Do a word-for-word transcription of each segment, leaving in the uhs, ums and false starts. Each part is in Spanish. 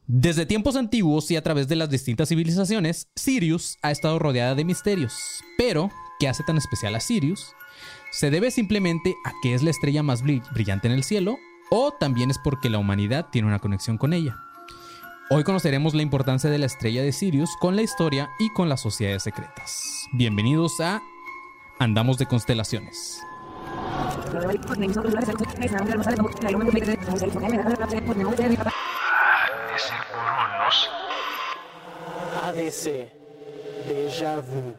Desde tiempos antiguos y a través de las distintas civilizaciones, Sirius ha estado rodeada de misterios. Pero, ¿qué hace tan especial a Sirius? ¿Se debe simplemente a que es la estrella más brillante en el cielo? ¿O también es porque la humanidad tiene una conexión con ella? Hoy conoceremos la importancia de la estrella de Sirius con la historia y con las sociedades secretas. Bienvenidos a Andamos de Constelaciones. A D C Déjà Vu.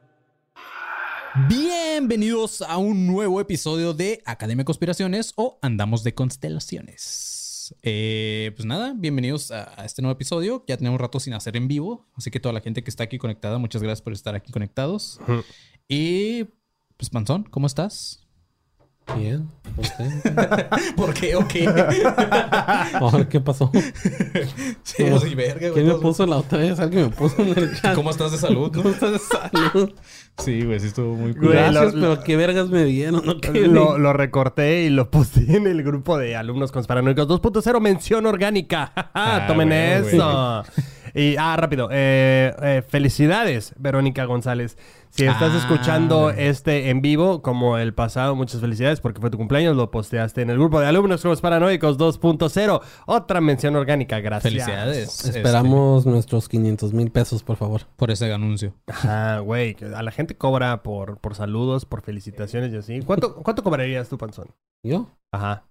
Bienvenidos a un nuevo episodio de Academia de Conspiraciones o Andamos de Constelaciones. Eh, pues nada, bienvenidos a, a este nuevo episodio. Ya tenemos un rato sin hacer en vivo, así que toda la gente que está aquí conectada, muchas gracias por estar aquí conectados. Uh-huh. Y pues Panzón, ¿cómo estás? Bien, ¿usted? ¿Por qué o qué? Oh, ¿qué pasó? Sí, no, soy verga, güey. ¿Quién me puso la otra vez? Alguien me puso en el chat. ¿Cómo estás de salud? ¿Cómo estás de salud? Sí, güey, sí estuvo muy cool. Gracias, lo, pero qué vergas me dieron. ¿No? Lo, lo recorté y lo puse en el grupo de alumnos conspiranoicos dos punto cero, mención orgánica. Ah, Tomen bueno, eso. Güey. Y, ah, rápido. Eh, eh, felicidades, Verónica González. Si estás ah, escuchando este en vivo, como el pasado, muchas felicidades porque fue tu cumpleaños. Lo posteaste en el grupo de alumnos conspiranoicos dos punto cero. Otra mención orgánica, gracias. Felicidades. Esperamos este... nuestros quinientos mil pesos, por favor. Por ese anuncio. Ajá, güey. A la gente cobra por, por saludos, por felicitaciones y así. ¿Cuánto, cuánto cobrarías tú, Panzón? ¿Yo? Ajá.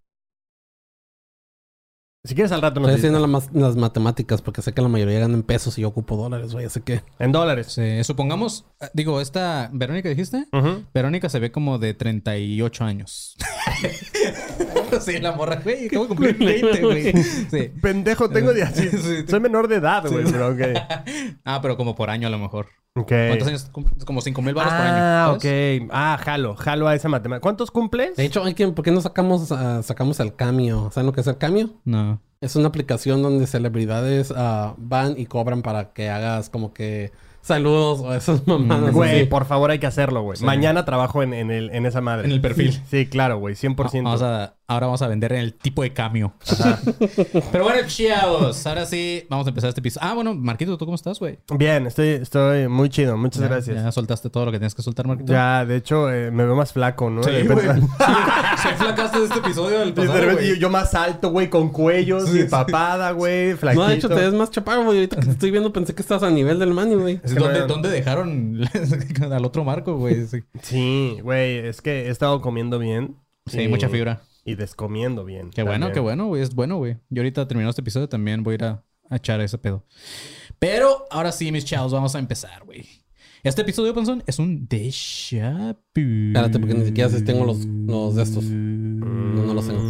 Si quieres al rato nos Estoy haciendo la, las matemáticas porque sé que la mayoría ganan en pesos y yo ocupo dólares, güey, así que... En dólares. Sí, supongamos... Digo, esta... ¿Verónica dijiste? Uh-huh. Verónica se ve como de treinta y ocho años. Sí, la morra, güey. Acabo de cumplir veinte, güey. Sí. Pendejo, tengo de así. Sí. Soy menor de edad, güey, sí. Pero okay. Ah, pero como por año a lo mejor. Okay. ¿Cuántos años? Como cinco mil baros ah, por año. Ah, ok. Ah, jalo. Jalo a esa matemática. ¿Cuántos cumples? De hecho, hay que, ¿por qué no sacamos, uh, sacamos el Cameo? ¿Saben lo que es el Cameo? No. Es una aplicación donde celebridades uh, van y cobran para que hagas como que... Saludos o esas mamadas. Güey, por favor hay que hacerlo, güey. Sí. Mañana trabajo en, en, el, en esa madre. En el perfil. Sí, sí, claro, güey. cien por ciento. Vamos a, ahora vamos a vender en el tipo de Cameo. Ajá. Pero bueno, chavos. Ahora sí, vamos a empezar este episodio. Ah, bueno, Marquito, ¿tú cómo estás, güey? Bien, estoy, estoy muy chido. Muchas ya, gracias. Ya soltaste todo lo que tienes que soltar, Marquito. Ya, de hecho, eh, me veo más flaco, ¿no? Sí, güey. Se flacaste de este episodio del pasado, de yo, yo más alto, güey, con cuellos sí, y papada, güey, flaquito. No, de hecho, te ves más chaparro, güey. Ahorita que te estoy viendo pensé que estás a nivel del Manny, güey. ¿Dónde, ¿Dónde dejaron al otro Marco, güey? Sí, güey, es que he estado comiendo bien. Sí, y, mucha fibra. Y descomiendo bien. Qué bueno, qué bueno, güey. Es bueno, güey. Yo ahorita terminando este episodio también voy a ir a, a echar ese pedo. Pero ahora sí, mis chavos, vamos a empezar, güey. Este episodio, Panzón, es un déjà vu. Espérate, porque ni siquiera sé si tengo los, los de estos. No, no los tengo.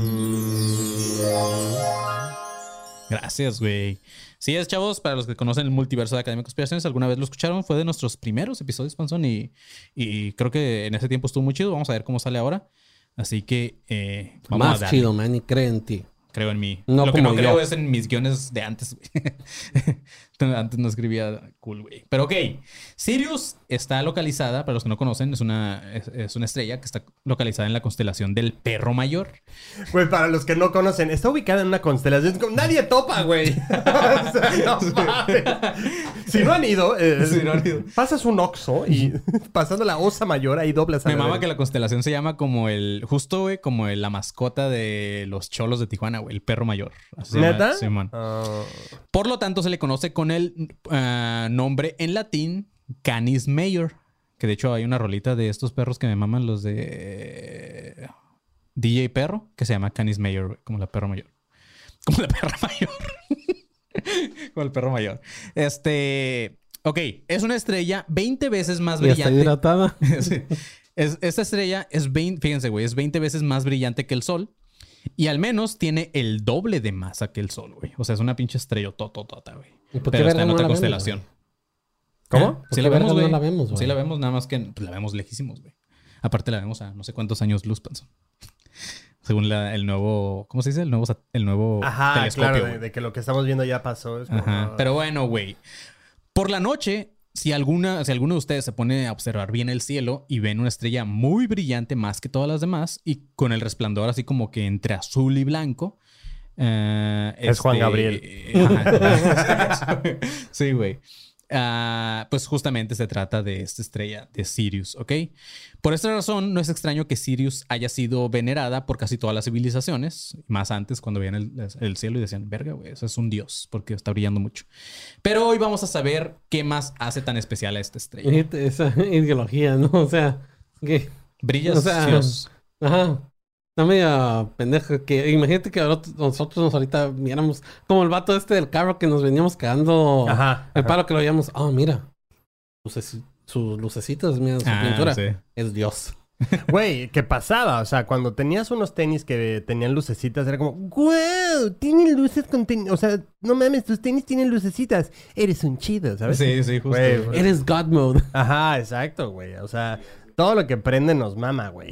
Gracias, güey. Sí es, chavos, para los que conocen el multiverso de Academia de Conspiraciones, alguna vez lo escucharon, fue de nuestros primeros episodios, Panzón, y, y creo que en ese tiempo estuvo muy chido. Vamos a ver cómo sale ahora. Así que eh, vamos Más a darle. chido, man, y cree en ti. Creo en mí. No Lo que no yo. creo es en mis guiones de antes, güey. Antes no escribía cool, güey. Pero ok. Sirius está localizada, para los que no conocen, es una, es, es una estrella que está localizada en la constelación del Perro Mayor. Güey, para los que no conocen, está ubicada en una constelación. Nadie topa, güey. O sea, no mames. Si no han ido, eh, si no han ido. pasas un Oxxo y pasando la Osa Mayor, ahí doblas a Me mama que la constelación se llama como el... Justo, güey, como el, la mascota de los cholos de Tijuana, güey. El Perro Mayor. Así ¿Neta? Se llama, uh... Por lo tanto, se le conoce con el uh, nombre en latín Canis Major. Que de hecho hay una rolita de estos perros que me maman, los de D J Perro, que se llama Canis Major, güey. Como la perro mayor. Como la perra mayor. Como el perro mayor. Este... Ok. Es una estrella veinte veces más brillante. ¿Y está hidratada? Sí. Es, esta estrella es veinte... Fíjense, güey. Es veinte veces más brillante que el Sol. Y al menos tiene el doble de masa que el Sol, güey. O sea, es una pinche estrella tototota, güey. Pero está en otra no constelación. Vemos, ¿Cómo? Sí la vemos, güey. No la vemos, güey. Sí la vemos, nada más que pues, la vemos lejísimos, güey. Aparte la vemos a no sé cuántos años luz, Panzón. Según la, el nuevo... ¿Cómo se dice? El nuevo, el nuevo Ajá, telescopio. Claro, de, de que lo que estamos viendo ya pasó. Es como... Ajá. Pero bueno, güey. Por la noche... Si, alguna, si alguno de ustedes se pone a observar bien el cielo y ven una estrella muy brillante más que todas las demás y con el resplandor así como que entre azul y blanco, Uh, es Juan este, Gabriel. Ajá. Sí, güey. Uh, pues justamente se trata de esta estrella de Sirius, ¿ok? Por esta razón, no es extraño que Sirius haya sido venerada por casi todas las civilizaciones, más antes cuando veían el, el cielo y decían, verga, güey, eso es un dios, porque está brillando mucho. Pero hoy vamos a saber qué más hace tan especial a esta estrella. Fíjate, esa ideología, ¿no? O sea, que... Brillas, O sea, Dios. Ajá. Está medio pendejo. Que, imagínate que nosotros nos ahorita viéramos como el vato este del carro que nos veníamos quedando Ajá, el ajá. paro que lo veíamos. Oh, mira. Luces- sus lucecitas, mira, su Ah, pintura. sí. Es Dios. Güey, ¿qué pasaba? O sea, cuando tenías unos tenis que tenían lucecitas, era como, ¡wow! Tienen luces con tenis. O sea, no mames, tus tenis tienen lucecicitas. Eres un chido, ¿sabes? Sí, sí, justo. Güey, güey. Eres God mode. Ajá, exacto, güey. O sea, todo lo que prende nos mama, güey.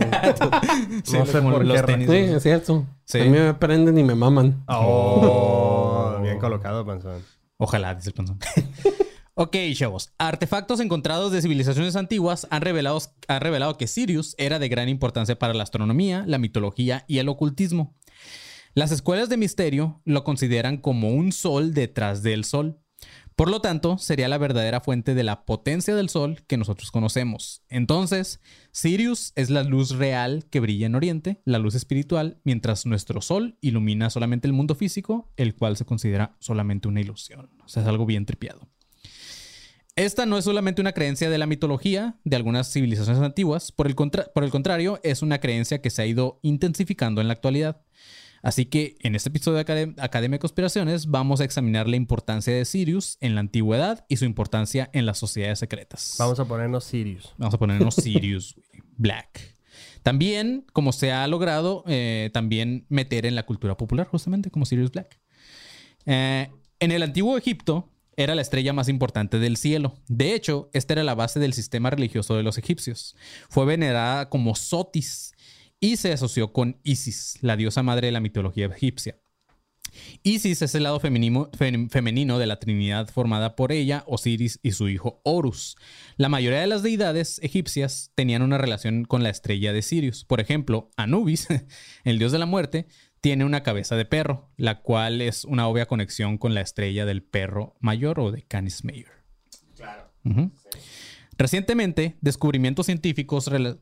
Sí, no sé como por los qué. tenis, Sí, güey. es cierto. Sí. A mí me prenden y me maman. Oh, bien colocado, panzón. Ojalá, dice el panzón. Ok, chavos. Artefactos encontrados de civilizaciones antiguas han revelado, han revelado que Sirius era de gran importancia para la astronomía, la mitología y el ocultismo. Las escuelas de misterio lo consideran como un sol detrás del sol. Por lo tanto, sería la verdadera fuente de la potencia del sol que nosotros conocemos. Entonces, Sirius es la luz real que brilla en Oriente, la luz espiritual, mientras nuestro sol ilumina solamente el mundo físico, el cual se considera solamente una ilusión. O sea, es algo bien tripiado. Esta no es solamente una creencia de la mitología de algunas civilizaciones antiguas, por el, contra- por el contrario, es una creencia que se ha ido intensificando en la actualidad. Así que en este episodio de Academ- Academia de Conspiraciones vamos a examinar la importancia de Sirius en la antigüedad y su importancia en las sociedades secretas. Vamos a ponernos Sirius. Vamos a ponernos Sirius Black. También, como se ha logrado, eh, también meter en la cultura popular, justamente como Sirius Black. Eh, en el antiguo Egipto, era la estrella más importante del cielo. De hecho, esta era la base del sistema religioso de los egipcios. Fue venerada como Sotis y se asoció con Isis, la diosa madre de la mitología egipcia. Isis es el lado femenino, fem- femenino de la trinidad formada por ella, Osiris y su hijo Horus. La mayoría de las deidades egipcias tenían una relación con la estrella de Sirius. Por ejemplo, Anubis, el dios de la muerte, tiene una cabeza de perro, la cual es una obvia conexión con la estrella del perro mayor o de Canis Major. Claro. Ujú. Recientemente, descubrimientos científicos... rela-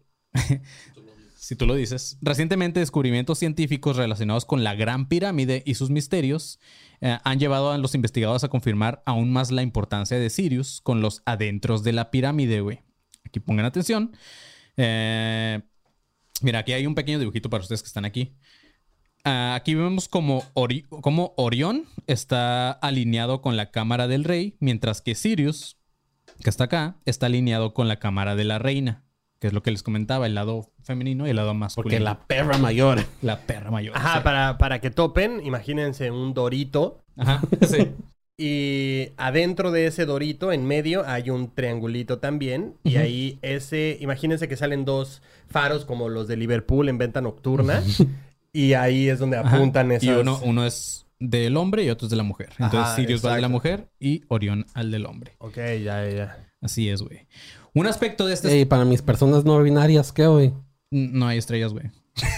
si tú lo dices. Recientemente, descubrimientos científicos relacionados con la Gran Pirámide y sus misterios eh, han llevado a los investigadores a confirmar aún más la importancia de Sirius con los adentros de la pirámide, güey. Aquí pongan atención. Eh, mira, aquí hay un pequeño dibujito para ustedes que están aquí. Uh, aquí vemos como, Ori- como Orión está alineado con la cámara del rey, mientras que Sirius, que está acá, está alineado con la cámara de la reina, que es lo que les comentaba, el lado femenino y el lado masculino. Porque la perra mayor. La perra mayor. Ajá, sí. para, para que topen, imagínense un dorito. Ajá, sí. Y adentro de ese dorito, en medio, hay un triangulito también. Y ahí ese... Imagínense que salen dos faros como los de Liverpool en venta nocturna. Y ahí es donde Ajá. apuntan esas... Y uno, uno es del hombre y otro es de la mujer. Entonces Ajá, Sirius va al de la exacto. mujer y Orión al del hombre. Ok, ya, ya. Así es, güey. Un aspecto de este... Ey, para mis personas no binarias, ¿qué, güey? No hay estrellas, güey.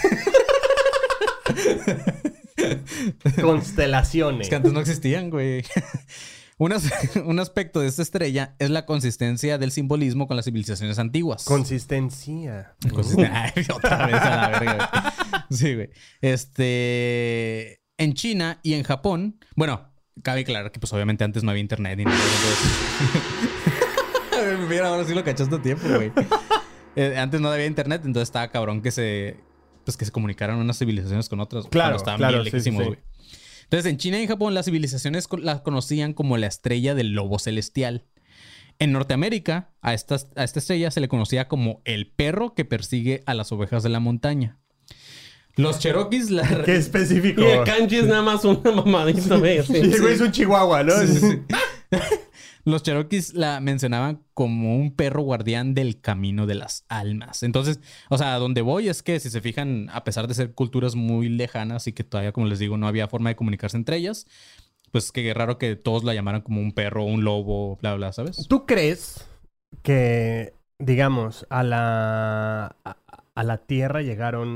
Constelaciones. Es que antes no existían, güey. Un, as- un aspecto de esta estrella es la consistencia del simbolismo con las civilizaciones antiguas. Consistencia. Consisten- Ay, otra vez a la verga, güey. Sí, güey. Este... En China y en Japón... Bueno, cabe aclarar que pues obviamente antes no había internet ni nada. Entonces... Mira, ahora sí lo cachaste a tiempo, güey. Eh, antes no había internet, entonces estaba cabrón que se... Pues que se comunicaran unas civilizaciones con otras. Claro, cuando estaban claro, bien sí, sí, lejísimos, sí. güey. Entonces, en China y en Japón, las civilizaciones co- la conocían como la estrella del lobo celestial. En Norteamérica, a esta, a esta estrella se le conocía como el perro que persigue a las ovejas de la montaña. Los Cherokees la... Qué específico. Y el kanji es nada más una mamadita, güey. así. Sí, güey, es un chihuahua, ¿no? Sí, sí, sí. Los Cherokees la mencionaban como un perro guardián del camino de las almas. Entonces, o sea, a donde voy es que si se fijan, a pesar de ser culturas muy lejanas y que todavía, como les digo, no había forma de comunicarse entre ellas, pues qué raro que todos la llamaran como un perro, un lobo, bla, bla, ¿sabes? ¿Tú crees que, digamos, a la, a, a la Tierra llegaron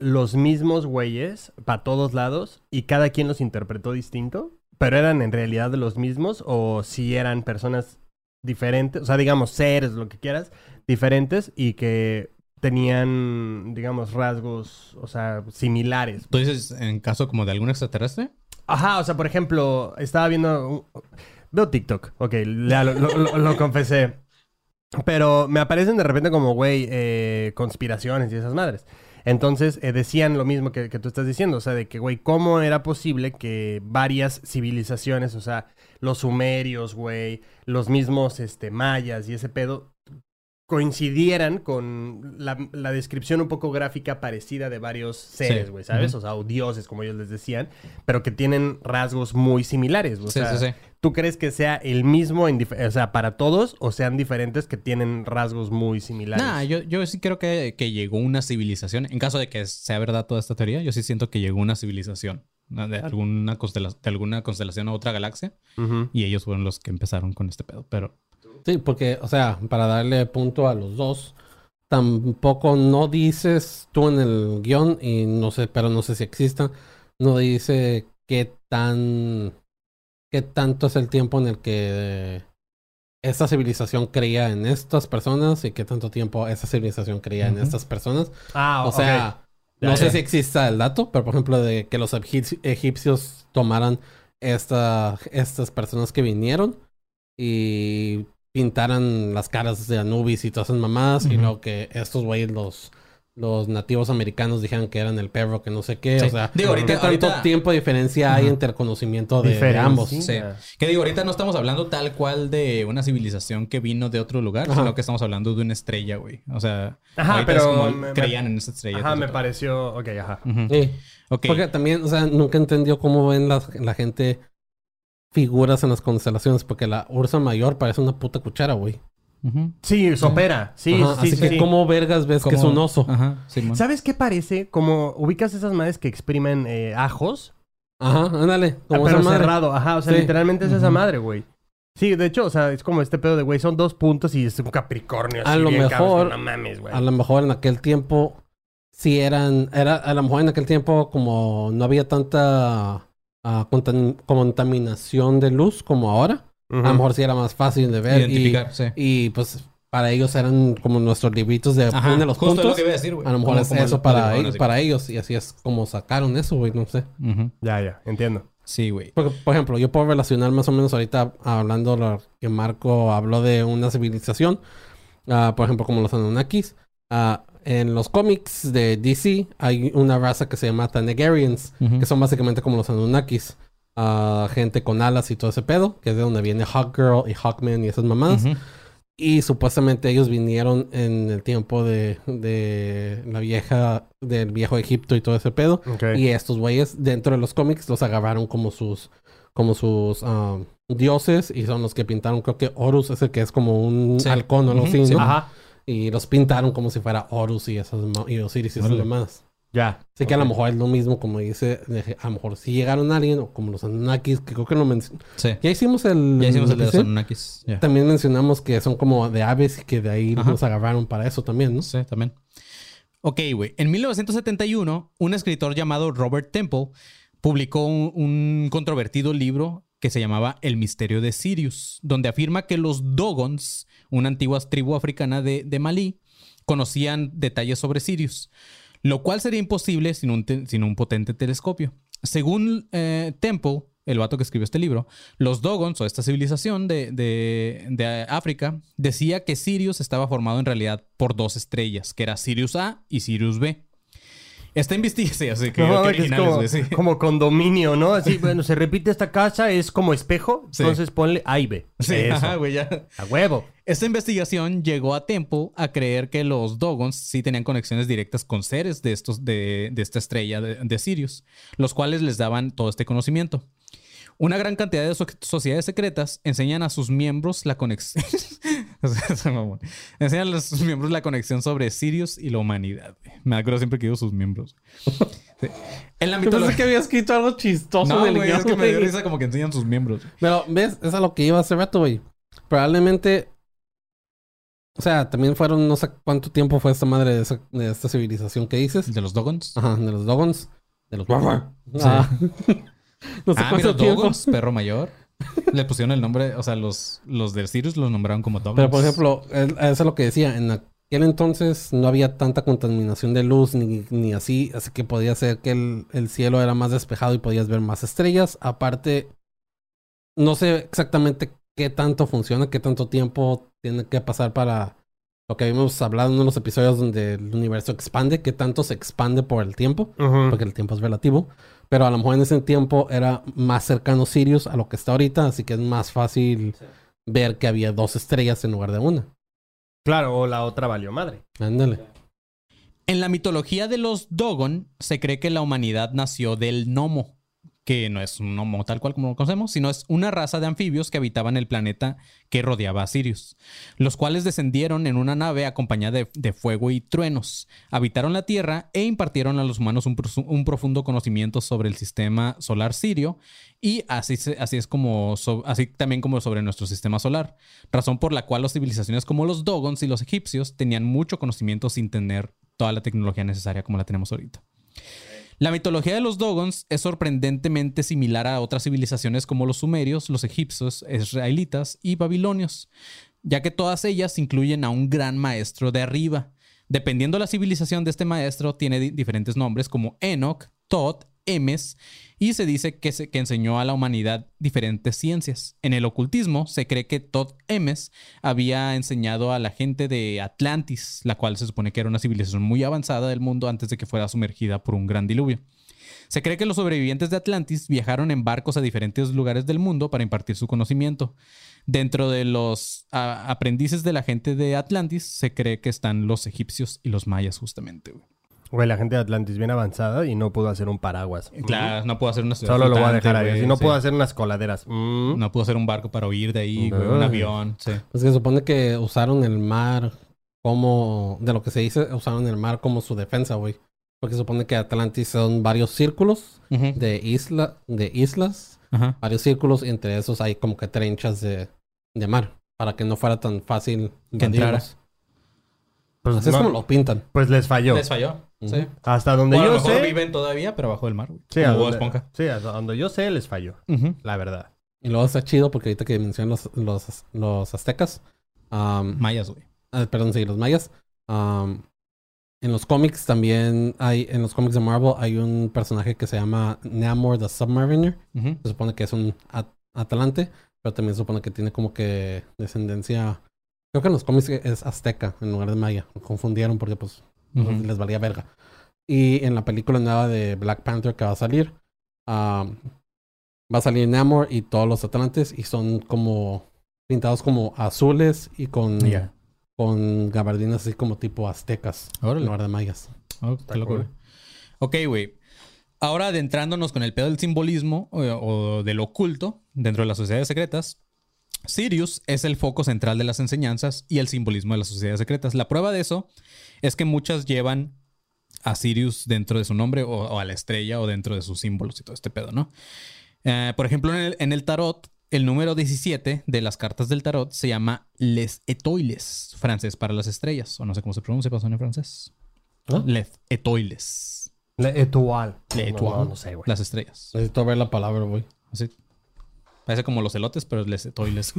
los mismos güeyes para todos lados y cada quien los interpretó distinto? ¿Pero eran en realidad los mismos o si eran personas diferentes? O sea, digamos, seres, lo que quieras, diferentes y que tenían, digamos, rasgos, o sea, similares. ¿Tú dices en caso como de algún extraterrestre? Ajá, o sea, por ejemplo, estaba viendo... un- Veo TikTok, ok, ya lo, lo- lo- lo confesé. Pero me aparecen de repente como, güey, eh, conspiraciones y esas madres. Entonces, eh, decían lo mismo que, que tú estás diciendo. O sea, de que, güey, ¿cómo era posible que varias civilizaciones, o sea, los sumerios, güey, los mismos este, mayas y ese pedo, coincidieran con la, la descripción un poco gráfica parecida de varios seres, Sí. güey, ¿sabes? Ujú. O sea, o dioses, como ellos les decían, pero que tienen rasgos muy similares. O Sí, sea, sí, sí. ¿tú crees que sea el mismo, en dif- o sea, para todos, o sean diferentes que tienen rasgos muy similares? Nah, yo, yo sí creo que, que llegó una civilización. En caso de que sea verdad toda esta teoría, yo sí siento que llegó una civilización, ¿no? de alguna, constela- de alguna constelación a otra galaxia. Ujú. Y ellos fueron los que empezaron con este pedo. Pero Sí, porque, o sea, para darle punto a los dos, tampoco no dices tú en el guión, y no sé, pero no sé si exista, no dice qué tan, qué tanto es el tiempo en el que esta civilización creía en estas personas y qué tanto tiempo esa civilización creía en Ujú. estas personas. Ah, O ok. sea, Ya, no sé ya. si exista el dato, pero por ejemplo, de que los egip- egipcios tomaran esta, estas personas que vinieron y pintaran las caras de Anubis y todas esas mamadas, y Ujú. luego que estos güeyes, los, los nativos americanos, dijeran que eran el perro, que no sé qué. Sí. O sea, Digo, ahorita- ¿qué tanto ahorita- tiempo de diferencia hay Ujú. entre el conocimiento de, de Diferencia. ambos? sí. Ya. Que digo, ahorita no estamos hablando tal cual de una civilización que vino de otro lugar, Ajá. sino que estamos hablando de una estrella, güey. O sea, Ajá, ahorita es pero como me- creían en esa estrella. Ajá, todo me ese pareció... Ok, ajá. pedo. Ujú. Sí. Ok. Porque también, o sea, nunca entendió cómo ven la, la gente figuras en las constelaciones, porque la Ursa Mayor parece una puta cuchara, güey. Ujú. Sí, sopera. Sí, Ajá, sí, así sí, que sí. ¿cómo vergas ves que es Como- un oso? Ajá, Simón. ¿Sabes qué parece? Como ubicas esas madres que exprimen eh, ajos. Ajá, ándale. Ah, Como pero esa madre. cerrado. Ajá, o sea, Sí. literalmente es esa Ujú. madre, güey. Sí, de hecho, o sea, es como este pedo de, güey, son dos puntos y es un Capricornio. A así lo bien cabrón, mejor- No mames, güey. A lo mejor en aquel tiempo sí eran, era, a lo mejor en aquel tiempo como no había tanta ah, contam- contaminación de luz como ahora, Ujú. a lo mejor sí era más fácil de ver y, Identificar, sí. y pues para ellos eran como nuestros libritos de Ajá, pone los justo puntos. lo que iba a decir, güey. A lo mejor Como- es como eso lo- para, lo ellos, dibujaron, para ellos y así es como sacaron eso, güey, no sé. así. Ujú. Ya, ya, entiendo. Sí, güey. Porque, por ejemplo, yo puedo relacionar más o menos ahorita hablando lo que Marco habló de una civilización, ah, por ejemplo, como los Anunnakis. Ah, en los cómics de D C hay una raza que se llama Thanagarians, Ujú. que son básicamente como los Anunnakis. Ah, gente con alas y todo ese pedo, que es de donde viene Hawkgirl y Hawkman y esas mamadas. Ujú. Y supuestamente ellos vinieron en el tiempo de, de la vieja, del viejo Egipto y todo ese pedo. Ok. Y estos güeyes dentro de los cómics los agarraron como sus como sus ah, dioses y son los que pintaron, creo que Horus es el que es como un Sí. halcón o algo Ujú, así, sí. ¿no? Ajá, Y los pintaron como si fuera Horus y esas ma- y Osiris y esas Órale. demás. ya. Así que a lo Ok. mejor es lo mismo como dice, de- a lo mejor sí llegaron alguien o como los Anunnakis, que creo que lo mencionamos. Sí. Ya hicimos el... Ya hicimos el de los ¿sí? Anunnakis. Ya. También mencionamos que son como de aves y que de ahí Ajá. los agarraron para eso también, ¿no? Sí, también. Ok, güey. En mil novecientos setenta y uno, un escritor llamado Robert Temple publicó un, un controvertido libro que se llamaba El misterio de Sirius, donde afirma que los Dogons, una antigua tribu africana de, de Malí, conocían detalles sobre Sirius, lo cual sería imposible sin un, te- sin un potente telescopio. Según eh, Temple, el vato que escribió este libro, los Dogons, o esta civilización de, de, de África, decía que Sirius estaba formado en realidad por dos estrellas, que era Sirius A y Sirius B. Esta investigación, así que, No, qué mames, que es originales, como, güey, sí. como condominio, ¿no? Así, bueno, se repite esta casa, es como espejo, Sí. entonces ponle A y B. Sí, Eso. ajá, güey, ya. A huevo. Esta investigación llegó a Temple a creer que los Dogons sí tenían conexiones directas con seres de, estos, de, de esta estrella de, de Sirius, los cuales les daban todo este conocimiento. Una gran cantidad de so- sociedades secretas enseñan a sus miembros la conexión. O sea, ese mamón. Enseñan a sus miembros la conexión sobre Sirius y la humanidad. güey. Me acuerdo siempre que digo sus miembros. Sí. En la Yo pensé mitología. que había escrito algo chistoso No, en el güey, es guión, que me dio güey. risa como que enseñan sus miembros. Pero, ¿ves? Es a lo que iba hace rato, güey. Probablemente O sea, también fueron, no sé cuánto tiempo fue esta madre de, esa- de esta civilización que dices. De los Dogons. Ajá, de los Dogons. De los... Sí. Ah. No sé Ah, mira, cuánto tiempo. Dogons, perro mayor. Le pusieron el nombre, o sea, los, los de Sirius los nombraron como Dogons. Pero, por ejemplo, es- eso es lo que decía. En aquel entonces no había tanta contaminación de luz ni, ni así. Así que podía ser que el, el cielo era más despejado y podías ver más estrellas. Aparte, no sé exactamente qué tanto funciona, qué tanto tiempo tiene que pasar para lo que habíamos hablado en uno de los episodios donde el universo expande, qué tanto se expande por el tiempo, Ujú. porque el tiempo es relativo. Pero a lo mejor en ese tiempo era más cercano Sirius a lo que está ahorita, así que es más fácil ver que había dos estrellas en lugar de una. Claro, o la otra valió madre. Ándale. En la mitología de los Dogon, se cree que la humanidad nació del Nomo, que no es un Nomo tal cual como lo conocemos, sino es una raza de anfibios que habitaban el planeta que rodeaba a Sirius, los cuales descendieron en una nave acompañada de, de fuego y truenos, habitaron la Tierra e impartieron a los humanos un, prosu- un profundo conocimiento sobre el sistema solar sirio y así, se- así es como, so- así también como sobre nuestro sistema solar, razón por la cual las civilizaciones como los Dogons y los egipcios tenían mucho conocimiento sin tener toda la tecnología necesaria como la tenemos ahorita. La mitología de los Dogons es sorprendentemente similar a otras civilizaciones como los sumerios, los egipcios, israelitas y babilonios, ya que todas ellas incluyen a un gran maestro de arriba. Dependiendo de la civilización de este maestro, tiene di- diferentes nombres como Enoch, Thoth, Emes, y se dice que, se- que enseñó a la humanidad diferentes ciencias. En el ocultismo se cree que Thoth Emes había enseñado a la gente de Atlantis, la cual se supone que era una civilización muy avanzada del mundo antes de que fuera sumergida por un gran diluvio. Se cree que los sobrevivientes de Atlantis viajaron en barcos a diferentes lugares del mundo para impartir su conocimiento. Dentro de los ah, aprendices de la gente de Atlantis, se cree que están los egipcios y los mayas, justamente, güey. Güey, la gente de Atlantis bien avanzada y no pudo hacer un paraguas. Claro, no puedo hacer una ciudad Solo lo voy a flotante, dejar ahí. güey, Si no sí. puedo hacer unas coladeras. Mm. No puedo hacer un barco para huir de ahí, güey, No. un avión, sí. Pues que se supone que usaron el mar como... De lo que se dice, usaron el mar como su defensa, güey. Porque se supone que Atlantis son varios círculos Ujú. de, isla, de islas. Ajá. Varios círculos y entre esos hay como que trenchas de, de mar. Para que no fuera tan fácil Que entrara. invadirlos. Pues, Así es no, como lo pintan. pues les falló. Les falló, Ujú. sí. Hasta donde O a lo yo mejor sé. viven todavía, pero bajo el mar, güey. Sí, Como a Bob donde, Esponja. sí, hasta donde yo sé les falló. Ujú. La verdad. Y luego está chido porque ahorita que mencionan los, los, los aztecas. am, Mayas, güey. ah, perdón, sí, los mayas. am, en los cómics también hay... En los cómics de Marvel hay un personaje que se llama Namor the Submariner. Ujú. Se supone que es un at- atlante. Pero también se supone que tiene como que descendencia... Creo que en los cómics es azteca en lugar de maya. Me confundieron porque pues Ujú. les valía verga. Y en la película nueva de Black Panther que va a salir, am, va a salir Namor y todos los atlantes y son como pintados como azules y con, Ya. con gabardinas así como tipo aztecas en Órale. lugar de mayas. Oh, Está qué loco, cool. güey. Ok, güey. Ahora adentrándonos con el pedo del simbolismo o, o del oculto dentro de las sociedades secretas, Sirius es el foco central de las enseñanzas y el simbolismo de las sociedades secretas. La prueba de eso es que muchas llevan a Sirius dentro de su nombre o, o a la estrella o dentro de sus símbolos y todo este pedo, ¿no? Eh, por ejemplo, en el, en el tarot, el número diecisiete de las cartas del tarot se llama Les Étoiles, francés para las estrellas, o no sé cómo se pronuncia, pasó en francés. ¿Ah? Les Étoiles. Le Etoile. Le No, Étoile. no, no sé, güey. Las estrellas. Necesito ver la palabra, güey. Así. Parece como los elotes, pero les Étoiles.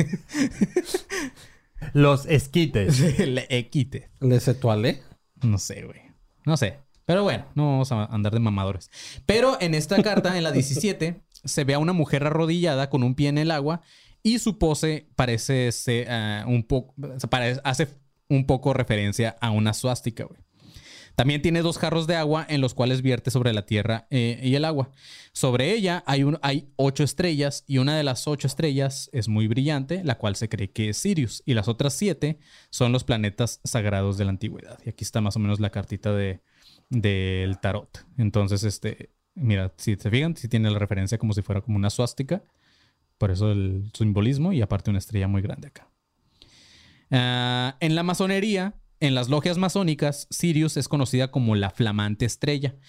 Los esquites. Le Equite. Les étoilé. No sé, güey. No sé. Pero bueno, no vamos a andar de mamadores. Pero en esta carta, en la diecisiete, se ve a una mujer arrodillada con un pie en el agua y su pose parece ser ah, un poco... Parece, hace un poco referencia a una suástica, güey. También tiene dos jarros de agua en los cuales vierte sobre la tierra eh, y el agua. Sobre ella hay, un, hay ocho estrellas y una de las ocho estrellas es muy brillante, la cual se cree que es Sirius. Y las otras siete son los planetas sagrados de la antigüedad. Y aquí está más o menos la cartita de, del tarot. Entonces, este, mira, si se fijan, si tiene la referencia como si fuera como una suástica. Por eso el simbolismo y aparte una estrella muy grande acá. Uh, en la masonería... En las logias masónicas, Sirius es conocida como la flamante estrella.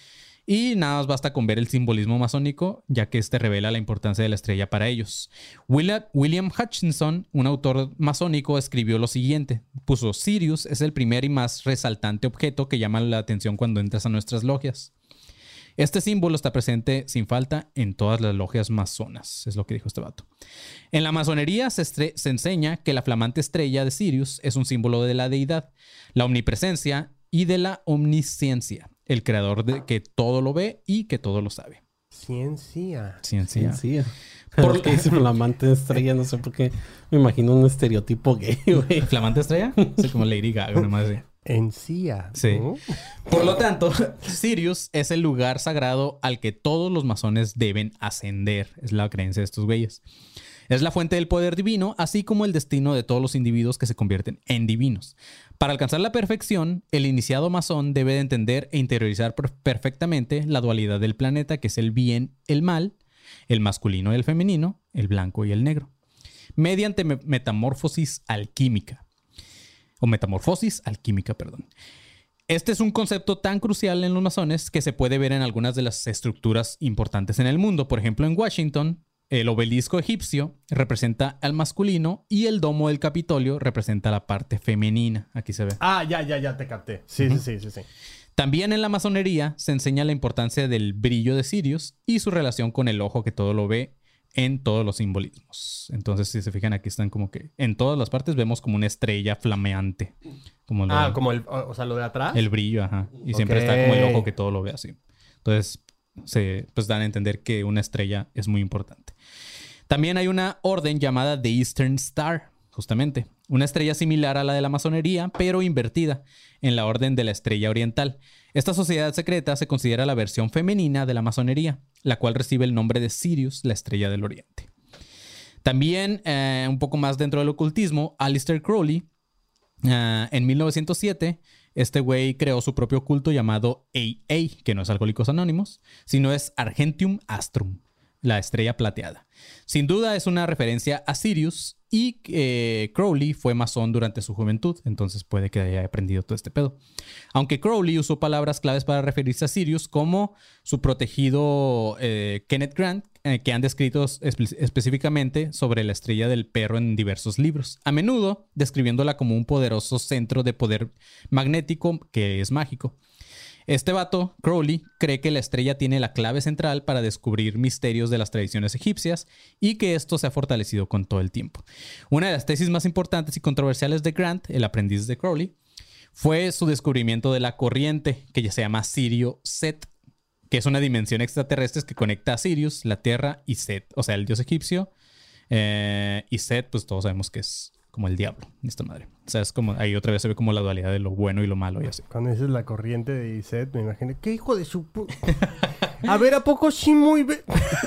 Y nada más basta con ver el simbolismo masónico, ya que este revela la importancia de la estrella para ellos. William, William Hutchinson, un autor masónico, escribió lo siguiente. Puso: Sirius es el primer y más resaltante objeto que llama la atención cuando entras a nuestras logias. Este símbolo está presente sin falta en todas las logias masonas, es lo que dijo este vato. En la masonería se, estre- se enseña que la flamante estrella de Sirius es un símbolo de la deidad, la omnipresencia y de la omnisciencia, el creador de que todo lo ve y que todo lo sabe. Ciencia. Ciencia. Sí, por lo que dice flamante estrella, no sé por qué me imagino un estereotipo gay, güey. ¿Flamante estrella? Sí, como Lady Gaga, una madre. Encía. Sí. ¿No? Por lo tanto, Sirius es el lugar sagrado al que todos los masones deben ascender. Es la creencia de estos güeyes. Es la fuente del poder divino, así como el destino de todos los individuos que se convierten en divinos. Para alcanzar la perfección, el iniciado masón debe de entender e interiorizar per- perfectamente la dualidad del planeta, que es el bien, el mal, el masculino y el femenino, el blanco y el negro, mediante me- metamorfosis alquímica. O metamorfosis alquímica, perdón. Este es un concepto tan crucial en los masones que se puede ver en algunas de las estructuras importantes en el mundo. Por ejemplo, en Washington, el obelisco egipcio representa al masculino y el domo del Capitolio representa la parte femenina. Aquí se ve. Ah, ya, ya, ya te capté. Sí, uh-huh. sí, sí, sí, sí. También en la masonería se enseña la importancia del brillo de Sirius y su relación con el ojo que todo lo ve en todos los simbolismos. Entonces, si se fijan, aquí están como que en todas las partes vemos como una estrella flameante. Como lo, ah, como el, o sea, lo de atrás. El brillo, ajá. Y siempre okay. está como el ojo que todo lo ve así. Entonces, se pues dan a entender que una estrella es muy importante. También hay una orden llamada The Eastern Star, justamente. Una estrella similar a la de la masonería, pero invertida en la orden de la estrella oriental. Esta sociedad secreta se considera la versión femenina de la masonería, la cual recibe el nombre de Sirius, la estrella del oriente. También, eh, un poco más dentro del ocultismo, Aleister Crowley, eh, en mil novecientos siete, este güey creó su propio culto llamado A A, que no es Alcohólicos Anónimos, sino es Argentium Astrum, la estrella plateada. Sin duda es una referencia a Sirius y eh, Crowley fue masón durante su juventud, entonces puede que haya aprendido todo este pedo. Aunque Crowley usó palabras claves para referirse a Sirius como su protegido eh, Kenneth Grant, eh, que han descrito espe- específicamente sobre la estrella del perro en diversos libros, a menudo describiéndola como un poderoso centro de poder magnético que es mágico. Este vato, Crowley, cree que la estrella tiene la clave central para descubrir misterios de las tradiciones egipcias y que esto se ha fortalecido con todo el tiempo. Una de las tesis más importantes y controversiales de Grant, el aprendiz de Crowley, fue su descubrimiento de la corriente, que ya se llama Sirio-Set, que es una dimensión extraterrestre que conecta a Sirius, la Tierra, y Set, o sea, el dios egipcio. Eh, y Set, pues todos sabemos que es como el diablo, esta madre. O sea, es como, ahí otra vez se ve como la dualidad de lo bueno y lo malo y así. Cuando dices la corriente de Iset, me imagino, ¿qué hijo de su pu... A ver, ¿a poco sí muy... Be...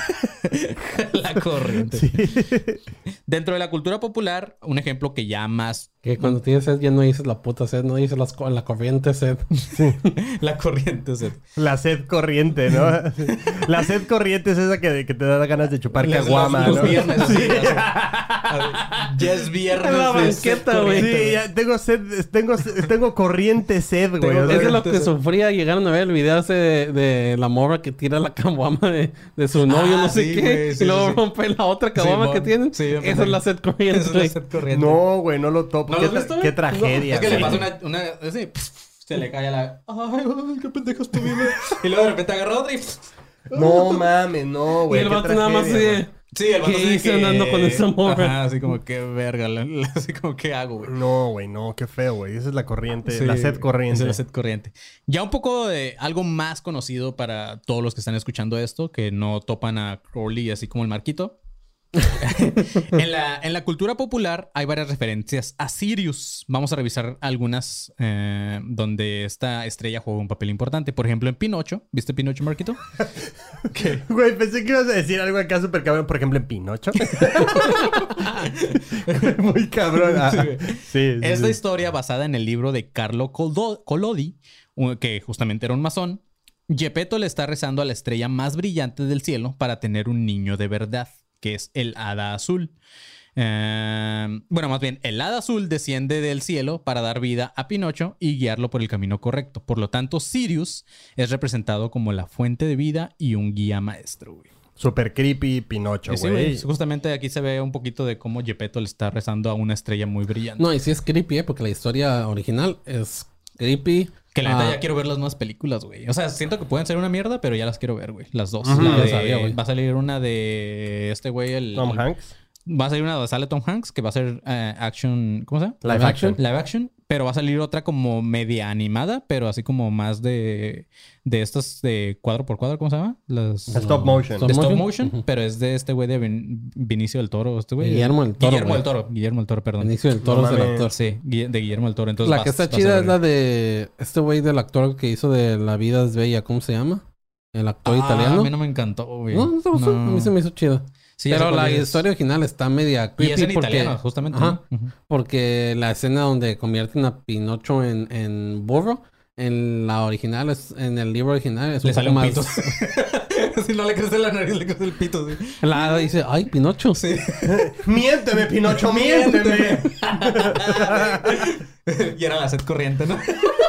La corriente. Sí. Dentro de la cultura popular, un ejemplo que ya más... Que cuando tienes sed ya no dices la puta sed, no dices las, la corriente sed. Sí. La corriente sed. La sed corriente, ¿no? La sed corriente es esa que, que te da ganas de chupar Les, caguama, los, ¿no? Los viernes, sí. Ya es viernes. La banqueta, güey. Sí, ya tengo sed, tengo, tengo corriente sed, güey. Es de lo que sed. Sufría. Llegaron a ver el video ese de, de la morra que tira la caguama de, de su novio, ah, no sé sí, qué. Wey, sí, y luego sí, rompe sí. la otra caguama sí, que tienen. Sí, esa es la sed corriente. Esa es la sed corriente. No, güey, no lo topo. ¿No ¿Qué, lo visto, qué tragedia. No, es que le pasa una... una así, pff, se le cae a la... Ay, ay, qué pendejo es tu vida. Y luego de repente agarra otra y... No mames, no, güey. Y el vato nada más así... Sí, el vato ¿Qué hice andando con esa morra? Ajá, así como, qué verga. Así como, ¿qué hago, güey? No, güey, no. Qué feo, güey. Esa es la corriente. Sí, la sed corriente. Esa es la sed corriente. Ya un poco de algo más conocido para todos los que están escuchando esto, que no topan a Crowley así como el Marquito. en, la, en la cultura popular hay varias referencias a Sirius. Vamos a revisar algunas eh, donde esta estrella juega un papel importante. Por ejemplo, en Pinocho. ¿Viste Pinocho, Marquito? ¿Qué? Güey, pensé que ibas a decir algo acá súper cabrón. Por ejemplo, en Pinocho. Muy cabrón. Ah, sí, sí, Esta sí. historia, basada en el libro de Carlo Collodi, que justamente era un masón, Geppetto le está rezando a la estrella más brillante del cielo para tener un niño de verdad, que es el hada azul. Eh, bueno, más bien, el hada azul desciende del cielo para dar vida a Pinocho y guiarlo por el camino correcto. Por lo tanto, Sirius es representado como la fuente de vida y un guía maestro, güey. Super creepy Pinocho, Y sí, güey. güey, justamente aquí se ve un poquito de cómo Gepetto le está rezando a una estrella muy brillante. No, y sí es creepy, ¿eh? Porque la historia original es creepy. Que la neta Ah, ya quiero ver las nuevas películas, güey. O sea, siento que pueden ser una mierda, pero ya las quiero ver, güey. Las dos. Ujú. La Ya de- sabía, güey. va a salir una de este güey, el... Tom el- Hanks. Va a salir una donde sale Tom Hanks, que va a ser eh, action... ¿Cómo se llama? Live action. Live action. Pero va a salir otra como media animada, pero así como más de... De estas de cuadro por cuadro, ¿cómo se llama? Las... Stop motion. Stop de stop motion. motion, pero es de este güey de Vin- Vinicio del Toro. Este güey. Guillermo del Toro, Guillermo güey. del Toro. Guillermo del Toro, perdón. Inicio del Toro No es el mames. actor. Sí, Guille- de Guillermo del Toro. Entonces La vas- que está vas a chida ver. es la de este güey del actor que hizo de La vida es bella. ¿Cómo se llama? El actor Ah, italiano. A mí no me encantó, güey. No, no te gustó. A mí se me hizo chido. Sí, ya sé Pero cuál la es. historia original está media Y creepy es en porque, italiano, justamente. Ajá. ¿no? Ujú. porque la escena donde convierten a Pinocho en, en burro, en la original, es, en el libro original, es Le un sale poco un más... pito. Si no le crece la nariz, le crece el pito. Sí. La hada dice, ay, Pinocho. Sí. Miénteme, Pinocho, miénteme. Y era la sed corriente, ¿no?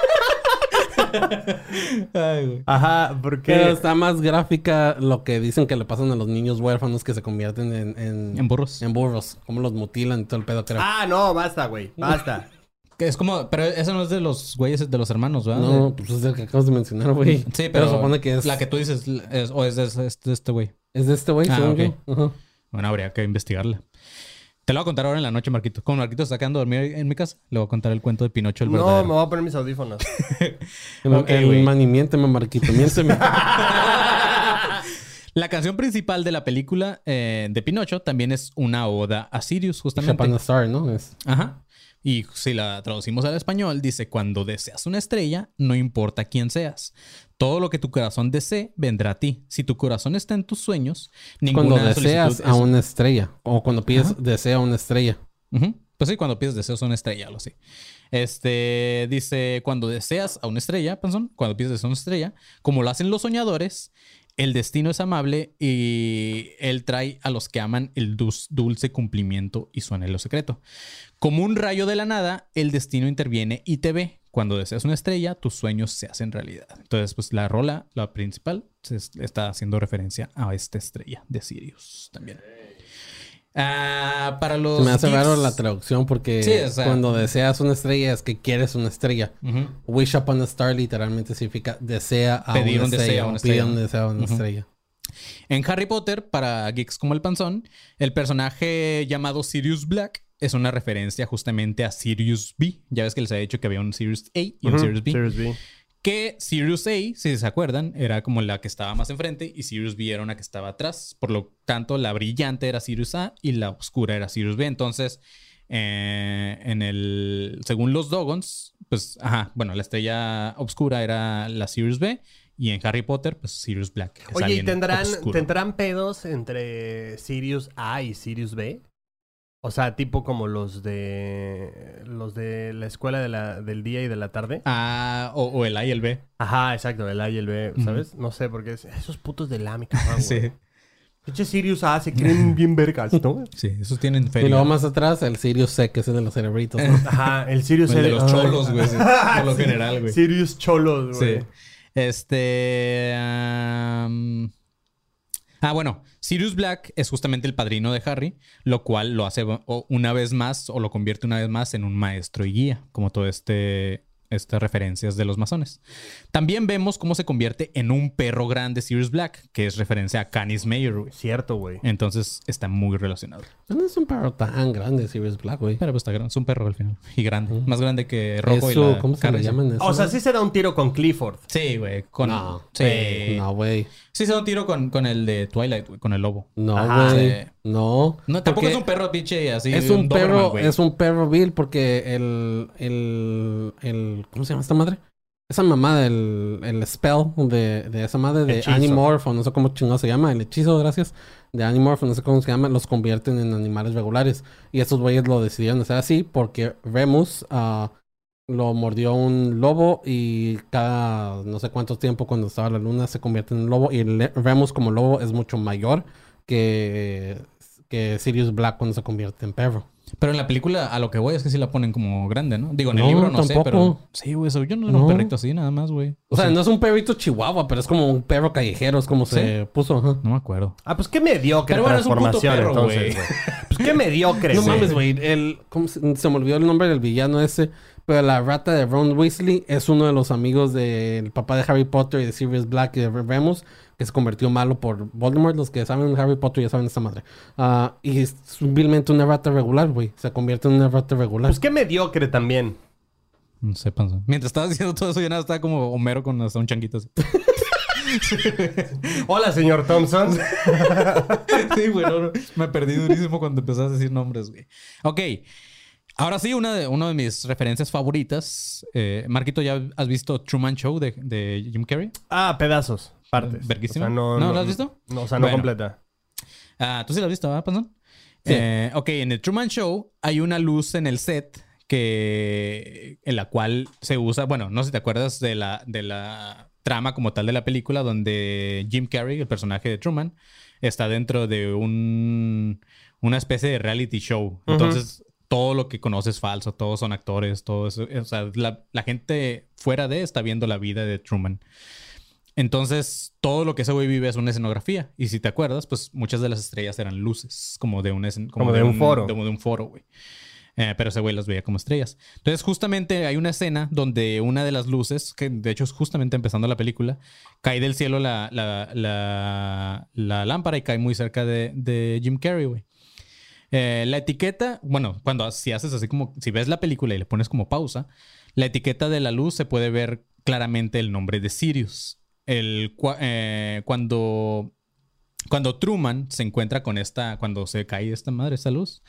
Ay, güey. Ajá, porque... Pero está más gráfica lo que dicen que le pasan a los niños huérfanos que se convierten en... En, En burros. En burros. Cómo los mutilan y todo el pedo, creo. Ah, no, basta, güey. Basta. Que es como... Pero eso no es de los güeyes de los hermanos, ¿verdad? No, pues es el que acabas de mencionar, güey. Sí, pero... supone que es... La que tú dices es, o es de, es de este güey. Es de este güey, Ah, según ok. yo. Ajá. Bueno, habría que investigarla. Te lo voy a contar ahora en la noche, Marquito. Como Marquito está quedando a dormir en mi casa, le voy a contar el cuento de Pinocho el No, verdadero. me voy a poner mis audífonos. El, Ok, el güey. mani, miénteme, Marquito, miénteme. La canción principal de la película eh, de Pinocho también es una oda a Sirius, justamente. Chapana Star, ¿no? Es... Ajá. Y si la traducimos al español, dice: cuando deseas una estrella, no importa quién seas. Todo lo que tu corazón desee, vendrá a ti. Si tu corazón está en tus sueños, ninguna Cuando deseas solicitud a es- una estrella. O cuando pides Ajá. desea una estrella. Ujú. Pues sí, cuando pides deseos a una estrella, lo sé. Este dice: cuando deseas a una estrella, Panzón, cuando pides deseos a una estrella, como lo hacen los soñadores, el destino es amable y él trae a los que aman el dus- dulce cumplimiento y su anhelo secreto. Como un rayo de la nada, el destino interviene y te ve. Cuando deseas una estrella, tus sueños se hacen realidad. Entonces, pues la rola, la principal, se es- está haciendo referencia a esta estrella de Sirius también. Ah, para los Se me hace geeks- raro la traducción porque Sí, o sea- cuando deseas una estrella es que quieres una estrella. Ujú. Wish upon a star literalmente significa desea a Pedir una un deseo estrella. a una o pide estrella. un deseo a una Ujú. estrella. En Harry Potter, para geeks como el Panzón, el personaje llamado Sirius Black es una referencia justamente a Sirius B. Ya ves que les había dicho que había un Sirius A y un Ujú, Sirius B. Sirius B. Que Sirius A, si se acuerdan, era como la que estaba más enfrente y Sirius B era una que estaba atrás. Por lo tanto, la brillante era Sirius A y la oscura era Sirius B. Entonces, eh, en el... según los Dogons, pues, ajá, bueno, la estrella oscura era la Sirius B y en Harry Potter, pues Sirius Black. es Oye, ¿y alguien tendrán, oscuro. tendrán pedos entre Sirius A y Sirius B? O sea, tipo como los de los de la escuela de la, del día y de la tarde. Ah, o, o el A y el B. Ajá, exacto, el A y el B, ¿sabes? No sé, porque es- esos putos de la mi cabrón, güey. Sí, Pinche Sirius A se creen bien vergas, ¿no? sí, esos tienen Y feria. luego más atrás el Sirius C, que es el de los cerebritos. ¿no? Ajá, el Sirius El de L- los ay. cholos, güey. sí, Por lo Sí, general, güey. Sirius cholos, güey. Sí. Este... am, Ah, bueno, Sirius Black es justamente el padrino de Harry, lo cual lo hace o- una vez más o lo convierte una vez más en un maestro y guía, como todo este estas referencias de los masones. También vemos cómo se convierte en un perro grande Sirius Black, que es referencia a Canis Mayer, güey. Cierto, güey. Entonces está muy relacionado. No es un perro tan grande, Sirius Black, güey. Pero pues está grande, es un perro al final. Y grande. Más grande que Rojo Es y su- la ¿Cómo se le Carrie. llaman eso? O sea, sí se da un tiro con Clifford. Sí, güey. Con... No. Sí. No, güey. Sí se da un tiro con, con el de Twilight, güey. Con el lobo. No, Ajá. güey. Sí. No. No, tampoco Porque es un perro pinche así. Es un Doberman, perro, güey. es un perro vil porque el, el, el, ¿cómo se llama esta madre? Esa mamada, el, el spell de, de esa madre de Hechizo. Animorph, o no sé cómo chingado se llama, el hechizo, gracias, de Animorph, o no sé cómo se llama, los convierten en animales regulares. Y estos güeyes lo decidieron hacer así porque Remus ah, lo mordió un lobo y cada no sé cuánto tiempo cuando estaba la luna se convierte en un lobo. Y le- Remus como lobo es mucho mayor que, que Sirius Black cuando se convierte en perro. Pero en la película, a lo que voy es que sí la ponen como grande, ¿no? Digo, en el No, libro no sé, tampoco. pero... Sí, güey, eso yo no era un No. perrito así, nada más, güey. O sea, no es un perrito chihuahua, pero es como un perro callejero, es como se puso. Ajá. No me acuerdo. Ah, pues qué mediocre Pero bueno, es un puto transformación, perro, entonces, güey. güey. Pues qué mediocre, No güey. mames, güey. El, ¿cómo se, se me olvidó el nombre del villano ese. Pero la rata de Ron Weasley es uno de los amigos del papá de Harry Potter y de Sirius Black y de Remus, que se convirtió malo por Voldemort. Los que saben Harry Potter ya saben esta madre. Ah, y es vilmente una rata regular, güey. Se convierte en una rata regular. Pues qué mediocre también. No sé, panza. Mientras estabas diciendo todo eso, yo nada, estaba como Homero con hasta un changuito así. Hola, señor Thompson. Sí, güey, no, no. Me perdí durísimo cuando empezaste a decir nombres, güey. Ok. Ahora sí, una de, una de mis referencias favoritas. Eh, Marquito, ¿ya has visto Truman Show de, de Jim Carrey? Ah, pedazos. Partes. Verguísima. O sea, no, ¿No la has visto? No, o sea, no Bueno. completa. Ah, ¿tú sí la has visto, verdad, Panzón? Sí. Eh, ok, en el Truman Show hay una luz en el set que... en la cual se usa... Bueno, no sé si te acuerdas de la, de la trama como tal de la película donde Jim Carrey, el personaje de Truman, está dentro de un... una especie de reality show. Entonces... todo lo que conoces es falso, todos son actores, todo eso. O sea, la, la gente fuera de está viendo la vida de Truman. Entonces, todo lo que ese güey vive es una escenografía. Y si te acuerdas, pues muchas de las estrellas eran luces, como de un, escen- como Como de un foro. Como de un foro, güey. Eh, pero ese güey las veía como estrellas. Entonces, justamente hay una escena donde una de las luces, que de hecho es justamente empezando la película, cae del cielo la, la, la, la lámpara y cae muy cerca de, de Jim Carrey, güey. Eh, la etiqueta, bueno, cuando si haces así como, si ves la película y le pones como pausa, la etiqueta de la luz se puede ver claramente el nombre de Sirius. El, cua- eh, cuando, cuando Truman se encuentra con esta, cuando se cae esta madre, esta luz,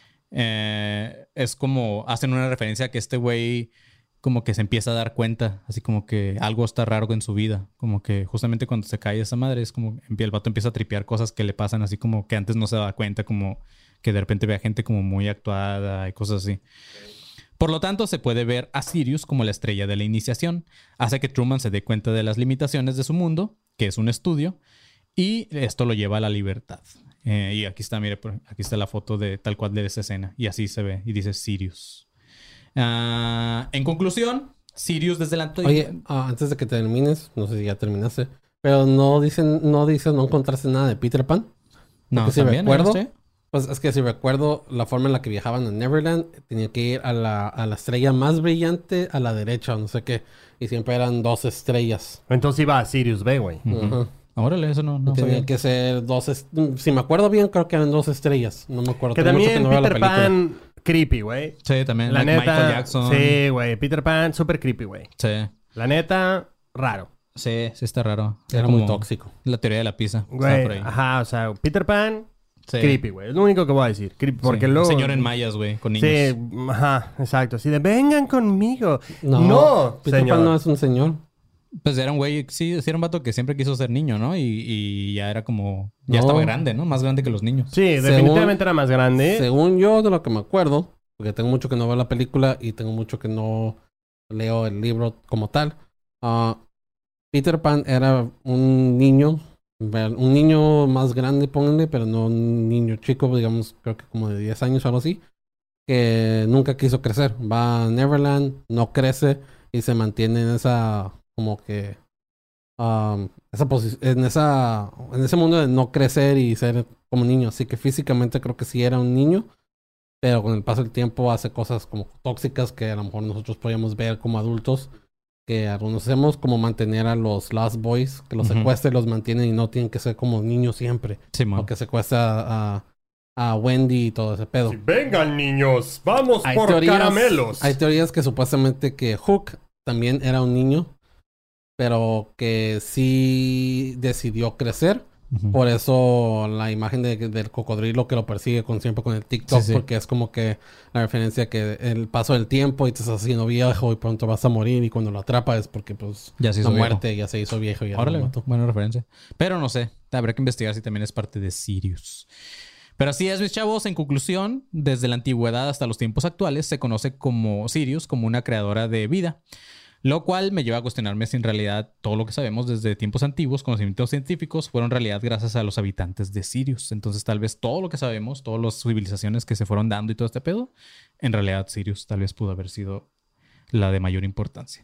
eh, es como, hacen una referencia a que este güey como que se empieza a dar cuenta, así como que algo está raro en su vida, como que justamente cuando se cae esa madre es como, el vato empieza a tripear cosas que le pasan así como que antes no se daba cuenta, como que de repente ve a gente como muy actuada y cosas así. Por lo tanto, se puede ver a Sirius como la estrella de la iniciación. Hace que Truman se dé cuenta de las limitaciones de su mundo, que es un estudio, y esto lo lleva a la libertad. Eh, y aquí está, mire, por- aquí está la foto de tal cual de esa escena. Y así se ve, y dice Sirius. Ah, en conclusión, Sirius desde la... Oye, ah, antes de que termines, no sé si ya terminaste, pero no dicen, no dices, no encontraste nada de Peter Pan. no, porque si también, ¿eh? recuerdo, No sé. Pues es que si recuerdo la forma en la que viajaban a Neverland, tenía que ir a la, a la estrella más brillante a la derecha, o no sé qué. Y siempre eran dos estrellas. Entonces iba a Sirius B, güey. Ajá. Órale, eso no, no Tenía sabía. que ser dos... est- Si me acuerdo bien, creo que eran dos estrellas. No me acuerdo. Que Tengo mucho también no veo la Peter película. Pan, creepy, güey. Sí, también. La Mike- neta. Michael Jackson. Sí, güey. Peter Pan, súper creepy, güey. Sí. La neta, raro. Sí, sí está raro. Era Como muy tóxico. La teoría de la pizza. Estaba Güey, por ahí. ajá, o sea, Peter Pan, Sí. creepy, güey. Es lo único que voy a decir. Creepy, porque Sí. luego... Señor en mayas, güey, con niños. Sí, ajá, exacto. Así de, vengan conmigo. No, No, Peter señor. Pan no es un señor. Pues era un güey, sí, sí era un vato que siempre quiso ser niño, ¿no? Y, y ya era como... Ya No. estaba grande, ¿no? Más grande que los niños. Sí, Según- definitivamente era más grande. Según yo, de lo que me acuerdo, porque tengo mucho que no veo la película y tengo mucho que no leo el libro como tal. ah, Peter Pan era un niño, ver- un niño más grande, pónganle, pero no un niño chico, digamos, creo que como de diez años o algo así, que nunca quiso crecer. Va a Neverland, no crece y se mantiene en esa, como que, um, esa posi- en esa, en ese mundo de no crecer y ser como niño. Así que físicamente creo que sí era un niño, pero con el paso del tiempo hace cosas como tóxicas que a lo mejor nosotros podríamos ver como adultos, que algunos hacemos, como mantener a los Lost Boys, que los Ujú. secuestran y los mantienen y no tienen que ser como niños siempre. Sí, man. O que secuestra a, a Wendy y todo ese pedo. Sí, vengan, niños. Vamos Hay por teorías, caramelos. hay teorías que supuestamente que Hook también era un niño, pero que sí decidió crecer. Ujú. Por eso la imagen de- del cocodrilo que lo persigue con siempre con el TikTok, Sí, sí. porque es como que la referencia que el paso del tiempo y te estás haciendo viejo y pronto vas a morir y cuando lo atrapa es porque pues Ya se la hizo viejo. muerte ya se hizo viejo y ya Órale, lo mató. buena referencia. Pero no sé, habrá que investigar si también es parte de Sirius. Pero así es, mis chavos. En conclusión, desde la antigüedad hasta los tiempos actuales se conoce como Sirius como una creadora de vida. Lo cual me lleva a cuestionarme si en realidad todo lo que sabemos desde tiempos antiguos, conocimientos científicos, fueron realidad gracias a los habitantes de Sirius. Entonces tal vez todo lo que sabemos, todas las civilizaciones que se fueron dando y todo este pedo, en realidad Sirius tal vez pudo haber sido la de mayor importancia.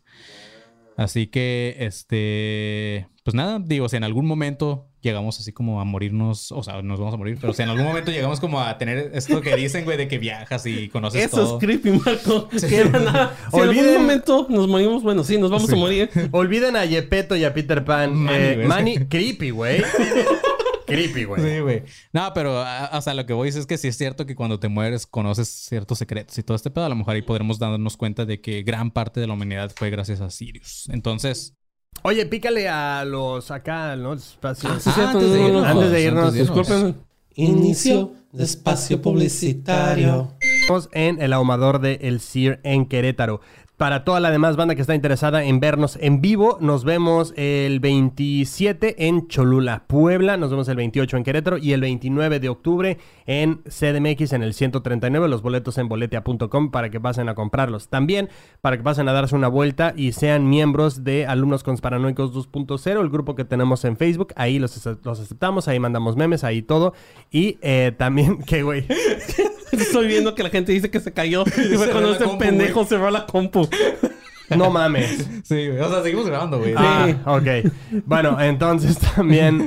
Así que, este... Pues nada, digo, si en algún momento llegamos así como a morirnos... O sea, nos vamos a morir, pero si en algún momento llegamos como a tener esto que dicen, güey, de que viajas y conoces Eso todo. es creepy, Marco. Sí. Que era nada. Si en Olviden- algún momento nos morimos, bueno, sí, nos vamos Sí. a morir. Olviden a Gepetto y a Peter Pan. Manny, Eh, güey. Manny, creepy, güey. Creepy, güey. Sí, güey. No, pero, a- o sea, lo que voy a decir es que sí es cierto que cuando te mueres conoces ciertos secretos y todo este pedo. A lo mejor ahí podremos darnos cuenta de que gran parte de la humanidad fue gracias a Sirius. Entonces... Oye, pícale a los acá, ¿no? Espacios. Ah, sí, cierto, antes de no, no, irnos. no, antes de irnos, Disculpen. Inicio de espacio publicitario. Estamos en el ahumador de El Sear en Querétaro. Para toda la demás banda que está interesada en vernos en vivo, nos vemos el veintisiete en Cholula, Puebla. Nos vemos el veintiocho en Querétaro y el veintinueve de octubre en C D M X en el ciento treinta y nueve. Los boletos en boletia punto com para que pasen a comprarlos. También para que pasen a darse una vuelta y sean miembros de Alumnos Conspiranoicos dos punto cero, el grupo que tenemos en Facebook. Ahí los, los aceptamos, ahí mandamos memes, ahí todo. Y eh, también, ¿qué güey? Estoy viendo que la gente dice que se cayó. Y fue Cerró cuando la este compu, pendejo güey. cerró la compu. No mames. Sí, güey. O sea, seguimos grabando, güey. Ah, ok. Bueno, entonces también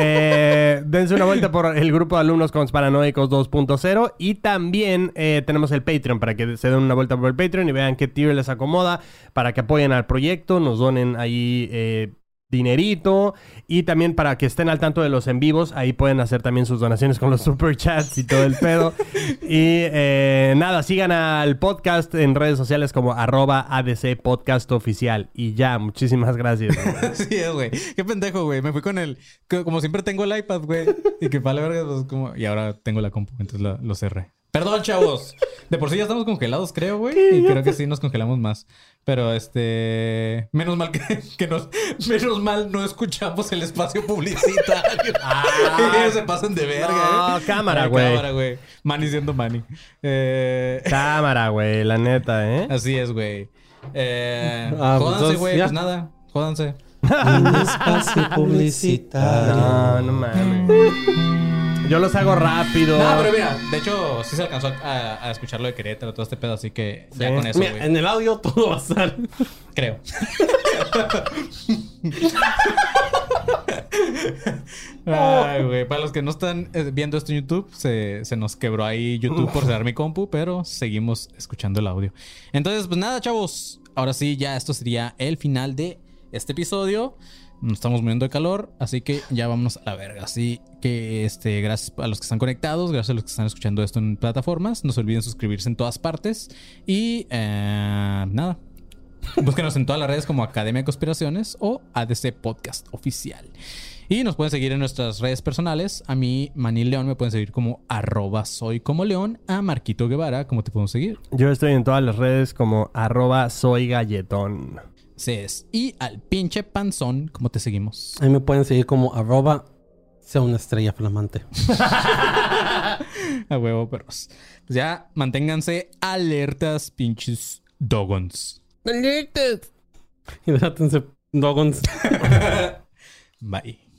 eh, dense una vuelta por el grupo de Alumnos Conspiranoicos dos punto cero y también eh, tenemos el Patreon para que se den una vuelta por el Patreon y vean qué tier les acomoda para que apoyen al proyecto, nos donen ahí eh, dinerito y también para que estén al tanto de los en vivos, ahí pueden hacer también sus donaciones con los super chats y todo el pedo. Y eh, nada, sigan al podcast en redes sociales como arroba A D C Podcast Oficial. Y ya, muchísimas gracias. Sí, es, güey. Qué pendejo, güey. Me fui con el... que Como siempre tengo el iPad, güey. Y que vale verga, pues como... Y ahora tengo la compu, entonces la- lo cerré. Perdón, chavos. De por sí ya estamos congelados, creo, güey. Y creo que sí nos congelamos más. Pero, este... Menos mal que, que nos... Menos mal no escuchamos el espacio publicitario. Ah. Se pasan de verga, No, ¿eh? cámara, Ay, güey. Cámara, güey. Manny siendo Manny. Eh... Cámara, güey, la neta, ¿eh? Así es, güey. Eh... Ah, pues jódanse, entonces, güey. ya. Pues nada. Jódanse. Un espacio publicitario. No, no mames. Yo los hago rápido. No, pero mira, de hecho, sí se alcanzó a, a escuchar lo de Querétaro, todo este pedo, así que ya Sí. con eso, Mira, güey. en el audio todo va a estar. Creo. Ay, güey. Para los que no están eh, viendo esto en YouTube, se, se nos quebró ahí YouTube por cerrar mi compu, pero seguimos escuchando el audio. Entonces, pues nada, chavos. Ahora sí, ya esto sería el final de este episodio. Nos estamos muriendo de calor, así que ya vámonos a la verga. Así que, este, gracias a los que están conectados, gracias a los que están escuchando esto en plataformas. No se olviden suscribirse en todas partes. Y, eh, nada. Búsquenos en todas las redes como Academia de Conspiraciones o A D C Podcast Oficial. Y nos pueden seguir en nuestras redes personales. A mí, Manil León, me pueden seguir como arroba soy como León. A Marquito Guevara, ¿cómo te podemos seguir? Yo estoy en todas las redes como arroba soy galletón. Ces. Y al pinche panzón, ¿cómo te seguimos? Ahí me pueden seguir como arroba sea una estrella flamante. A huevo, perros. Pues ya, manténganse alertas, pinches dogons. Hidrátense, dogons. Bye.